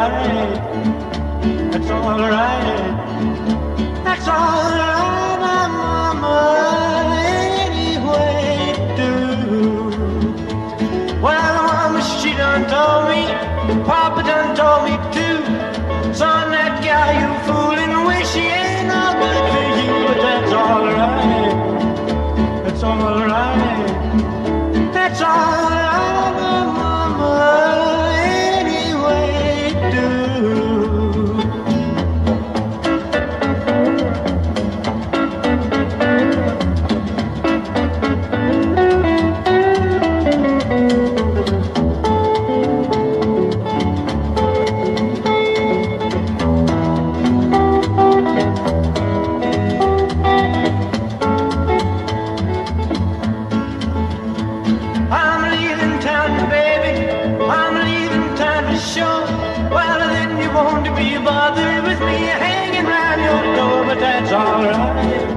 alright. That's alright. That's alright, mama. Anyway, do. Well, mama, she done told me, Papa done told me too. Son, that guy you fooling, wish he ain't no good for you, but that's alright. That's alright. That's alright, mama. Anyway, do. I'm leaving town, baby. I'm leaving town for sure. Well, then you won't be bothered with me hanging round your door, but that's alright.